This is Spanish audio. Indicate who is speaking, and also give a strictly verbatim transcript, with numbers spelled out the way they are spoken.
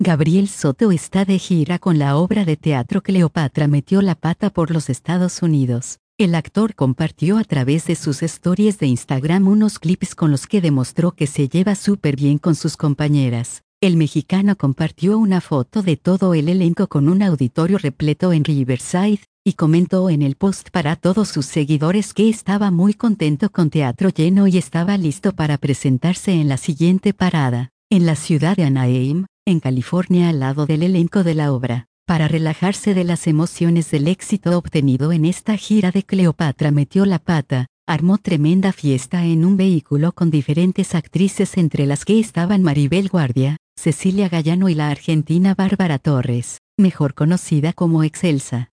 Speaker 1: Gabriel Soto está de gira con la obra de teatro Cleopatra metió la pata por los Estados Unidos. El actor compartió a través de sus stories de Instagram unos clips con los que demostró que se lleva súper bien con sus compañeras. El mexicano compartió una foto de todo el elenco con un auditorio repleto en Riverside, y comentó en el post para todos sus seguidores que estaba muy contento con teatro lleno y estaba listo para presentarse en la siguiente parada, en la ciudad de Anaheim, en California, al lado del elenco de la obra, para relajarse de las emociones del éxito obtenido en esta gira de Cleopatra metió la pata. Armó tremenda fiesta en un vehículo con diferentes actrices, entre las que estaban Maribel Guardia, Cecilia Gayano y la argentina Bárbara Torres, mejor conocida como Excelsa.